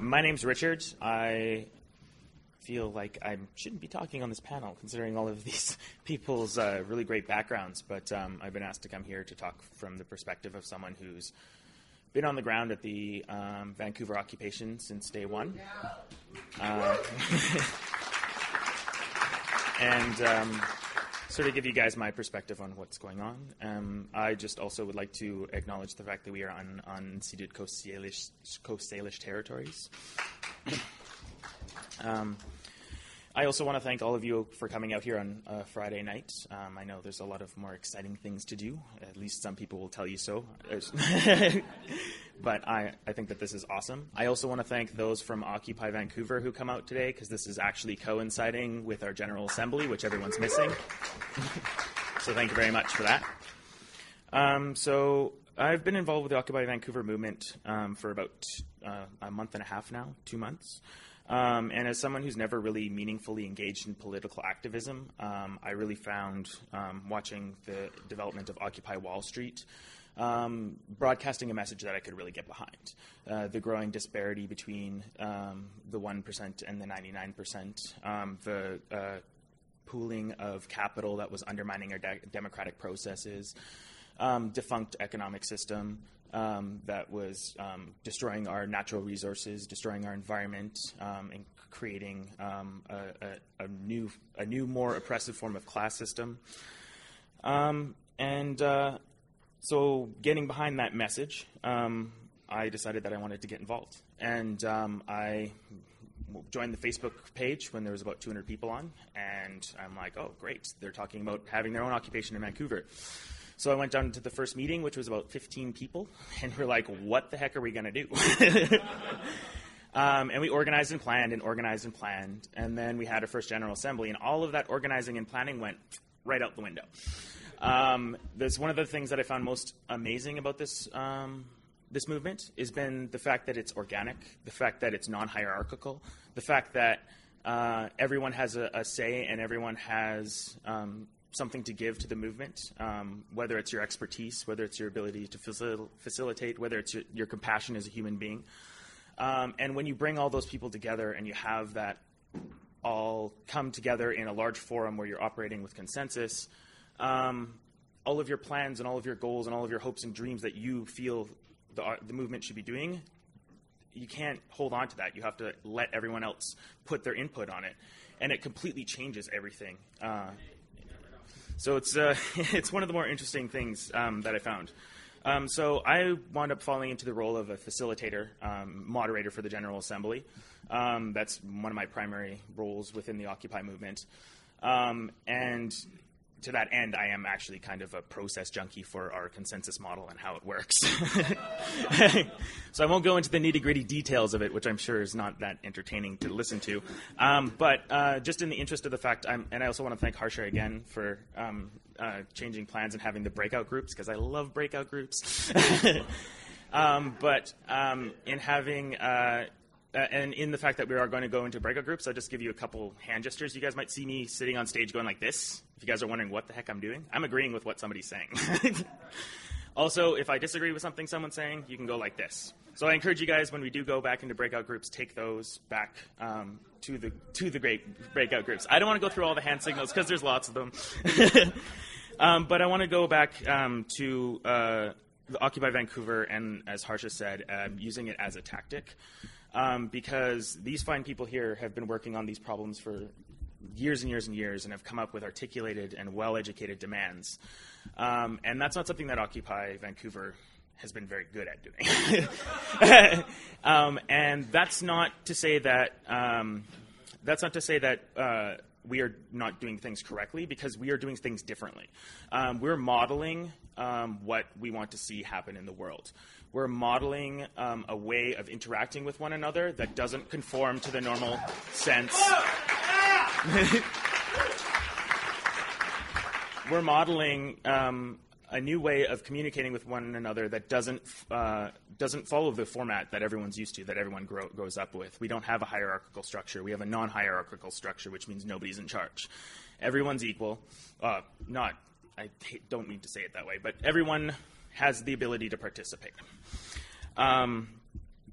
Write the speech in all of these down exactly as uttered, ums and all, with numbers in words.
my name's Richard. I feel like I shouldn't be talking on this panel, considering all of these people's uh, really great backgrounds, but um, I've been asked to come here to talk from the perspective of someone who's been on the ground at the um, Vancouver occupation since day one. Uh, and um, sort of give you guys my perspective on what's going on. Um, I just also would like to acknowledge the fact that we are on unceded Coast Salish, Coast Salish territories. um, I also want to thank all of you for coming out here on uh, Friday night. Um, I know there's a lot of more exciting things to do. At least some people will tell you so. But I, I think that this is awesome. I also want to thank those from Occupy Vancouver who come out today, because this is actually coinciding with our General Assembly, which everyone's missing. So thank you very much for that. Um, so I've been involved with the Occupy Vancouver movement um, for about uh, a month and a half now, two months. Um, and as someone who's never really meaningfully engaged in political activism, um, I really found um, watching the development of Occupy Wall Street um, broadcasting a message that I could really get behind. Uh, the growing disparity between um, the one percent and the ninety-nine percent, um, the uh, pooling of capital that was undermining our de- democratic processes, um, defunct economic system, Um, that was um, destroying our natural resources, destroying our environment, um, and creating um, a, a, a new, a new, more oppressive form of class system. Um, and uh, so, getting behind that message, um, I decided that I wanted to get involved, and um, I joined the Facebook page when there was about two hundred people on, and I'm like, oh, great! They're talking about having their own occupation in Vancouver. So I went down to the first meeting, which was about fifteen people, and we're like, what the heck are we going to do? um, and we organized and planned and organized and planned, and then we had our first General Assembly, and all of that organizing and planning went right out the window. Um, that's one of the things that I found most amazing about this um, this movement has been the fact that it's organic, the fact that it's non-hierarchical, the fact that uh, everyone has a, a say and everyone has um, something to give to the movement, um, whether it's your expertise, whether it's your ability to facil- facilitate, whether it's your, your compassion as a human being. Um, and when you bring all those people together and you have that all come together in a large forum where you're operating with consensus, um, all of your plans and all of your goals and all of your hopes and dreams that you feel the, the movement should be doing, you can't hold on to that. You have to let everyone else put their input on it. And it completely changes everything. Uh, So it's uh, it's one of the more interesting things um, that I found. Um, so I wound up falling into the role of a facilitator, um, moderator for the General Assembly. Um, that's one of my primary roles within the Occupy movement. Um, and to that end, I am actually kind of a process junkie for our consensus model and how it works. So I won't go into the nitty-gritty details of it, which I'm sure is not that entertaining to listen to. Um, but uh, just in the interest of the fact, I'm, and I also want to thank Harsha again for um, uh, changing plans and having the breakout groups, because I love breakout groups. um, but um, in having... Uh, Uh, and in the fact that we are going to go into breakout groups, I'll just give you a couple hand gestures. You guys might see me sitting on stage going like this. If you guys are wondering what the heck I'm doing, I'm agreeing with what somebody's saying. Also, if I disagree with something someone's saying, you can go like this. So I encourage you guys, when we do go back into breakout groups, take those back um, to the to the great breakout groups. I don't want to go through all the hand signals because there's lots of them. um, but I want to go back um, to uh, the Occupy Vancouver and, as Harsha said, um, using it as a tactic. Um, because these fine people here have been working on these problems for years and years and years and have come up with articulated and well-educated demands. Um, and that's not something that Occupy Vancouver has been very good at doing. um, and that's not to say that um, that's not to say that uh, we are not doing things correctly, because we are doing things differently. Um, we're modeling um, what we want to see happen in the world. We're modeling um, a way of interacting with one another that doesn't conform to the normal sense. We're modeling um, a new way of communicating with one another that doesn't uh, doesn't follow the format that everyone's used to, that everyone grow, grows up with. We don't have a hierarchical structure. We have a non-hierarchical structure, which means nobody's in charge. Everyone's equal. Uh, not, I don't mean to say it that way, but everyone has the ability to participate. Um,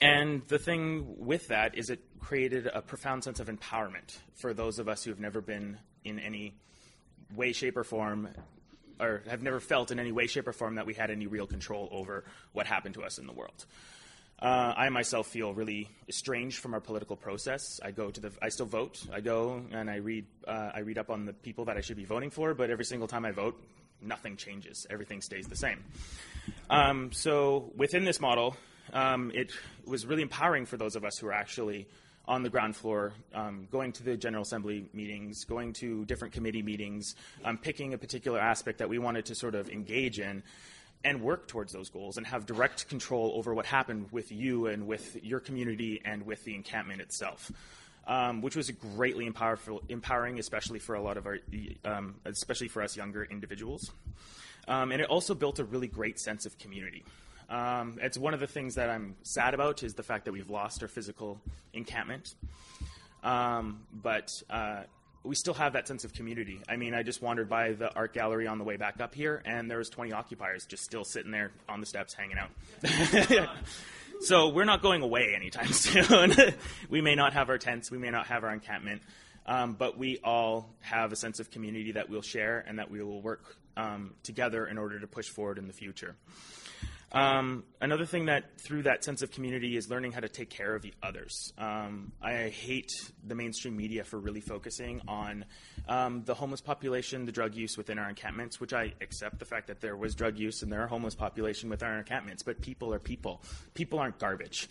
And the thing with that is it created a profound sense of empowerment for those of us who have never been in any way, shape, or form, or have never felt in any way, shape, or form that we had any real control over what happened to us in the world. Uh, I myself feel really estranged from our political process. I go to the, I still vote. I go and I read, uh, I read up on the people that I should be voting for, but every single time I vote, nothing changes. Everything stays the same. Um, so within this model, um, it was really empowering for those of us who are actually on the ground floor, um, going to the General Assembly meetings, going to different committee meetings, um, picking a particular aspect that we wanted to sort of engage in, and work towards those goals and have direct control over what happened with you and with your community and with the encampment itself, um, which was greatly empowerful, empowering, especially for a lot of our, um, especially for us younger individuals. Um, and it also built a really great sense of community. Um, it's one of the things that I'm sad about is the fact that we've lost our physical encampment. Um, but uh, we still have that sense of community. I mean, I just wandered by the art gallery on the way back up here, and there was twenty occupiers just still sitting there on the steps hanging out. So we're not going away anytime soon. We may not have our tents, we may not have our encampment, um, but we all have a sense of community that we'll share and that we will work um, together in order to push forward in the future. Um, another thing that through that sense of community is learning how to take care of the others. Um, I hate the mainstream media for really focusing on um, the homeless population, the drug use within our encampments, which I accept the fact that there was drug use and there are homeless population within our encampments, but people are people. People aren't garbage.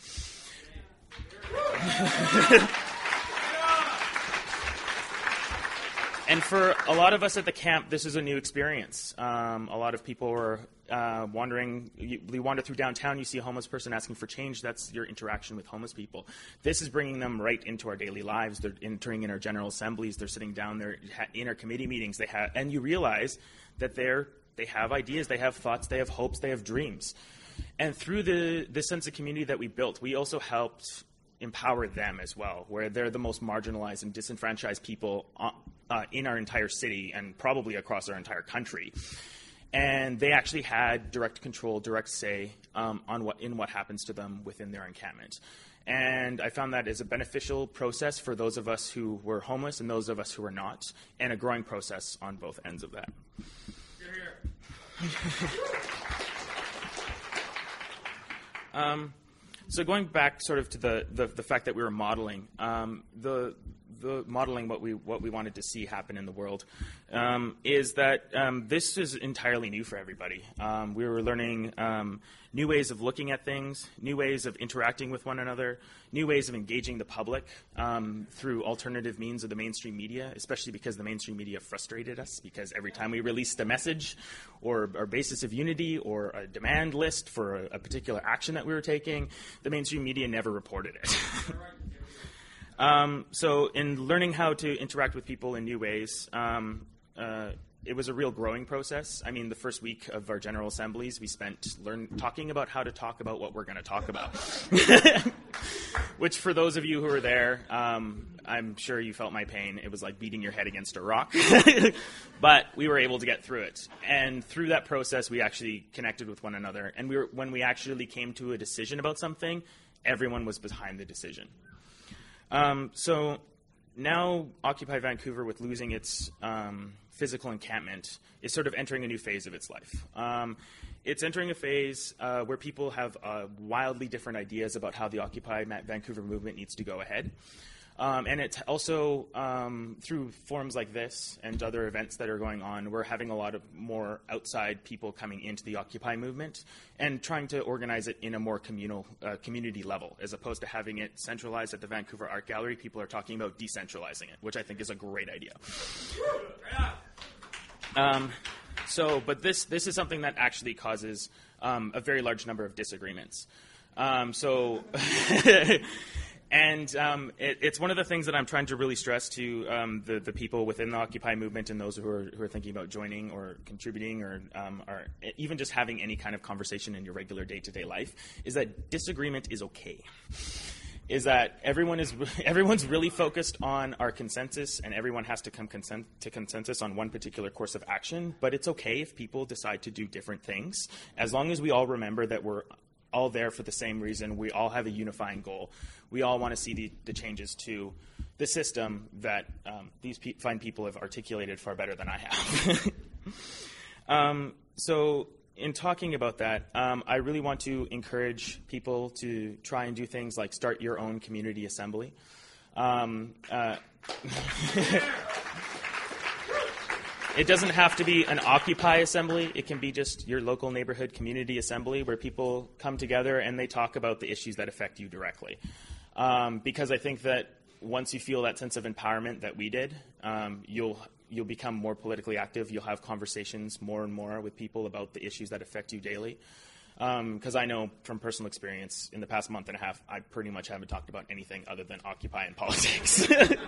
And for a lot of us at the camp, this is a new experience. Um, a lot of people were uh, wandering. You, you wander through downtown, you see a homeless person asking for change. That's your interaction with homeless people. This is bringing them right into our daily lives. They're entering in our general assemblies. They're sitting down there in our committee meetings. They have, and you realize that they're they have ideas, they have thoughts, they have hopes, they have dreams. And through the the sense of community that we built, we also helped empower them as well, where they're the most marginalized and disenfranchised people uh, uh, in our entire city and probably across our entire country. And they actually had direct control, direct say um, on what in what happens to them within their encampment. And I found that as a beneficial process for those of us who were homeless and those of us who were not, and a growing process on both ends of that. Here, here. um, So going back sort of to the, the, the fact that we were modeling, um, the the modeling what we what we wanted to see happen in the world um, is that um, this is entirely new for everybody. Um, we were learning um, new ways of looking at things, new ways of interacting with one another, new ways of engaging the public um, through alternative means of the mainstream media, especially because the mainstream media frustrated us because every time we released a message or a basis of unity or a demand list for a, a particular action that we were taking, the mainstream media never reported it. um, so in learning how to interact with people in new ways, um, uh, it was a real growing process. I mean, the first week of our General Assemblies, we spent learn, talking about how to talk about what we're going to talk about. Which, for those of you who were there, um, I'm sure you felt my pain. It was like beating your head against a rock. But we were able to get through it. And through that process, we actually connected with one another. And we were, when we actually came to a decision about something, everyone was behind the decision. Um, so now Occupy Vancouver, with losing its um, physical encampment, is sort of entering a new phase of its life. Um, it's entering a phase uh, where people have uh, wildly different ideas about how the Occupy Vancouver movement needs to go ahead. Um, and it's also, um, through forums like this and other events that are going on, we're having a lot of more outside people coming into the Occupy movement and trying to organize it in a more communal, uh, community level, as opposed to having it centralized at the Vancouver Art Gallery. People are talking about decentralizing it, which I think is a great idea. Um, so, but this, this is something that actually causes um, a very large number of disagreements. Um, so... And um, it, it's one of the things that I'm trying to really stress to um, the, the people within the Occupy movement and those who are, who are thinking about joining or contributing or, um, or even just having any kind of conversation in your regular day-to-day life, is that disagreement is okay. Is that everyone is everyone's really focused on our consensus, and everyone has to come consent to consensus on one particular course of action. But it's okay if people decide to do different things, as long as we all remember that we're all there for the same reason. We all have a unifying goal. We all want to see the, the changes to the system that um, these pe- fine people have articulated far better than I have. um, so in talking about that, um, I really want to encourage people to try and do things like start your own community assembly. Um, uh, It doesn't have to be an Occupy assembly. It can be just your local neighborhood community assembly where people come together and they talk about the issues that affect you directly. Um, because I think that once you feel that sense of empowerment that we did, um, you'll you'll become more politically active. You'll have conversations more and more with people about the issues that affect you daily. Because um, I know from personal experience, in the past month and a half, I pretty much haven't talked about anything other than Occupy and politics.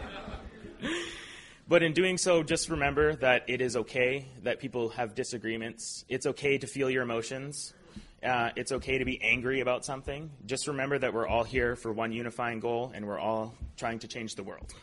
But in doing so, just remember that it is okay that people have disagreements. It's okay to feel your emotions. Uh, it's okay to be angry about something. Just remember that we're all here for one unifying goal, and we're all trying to change the world.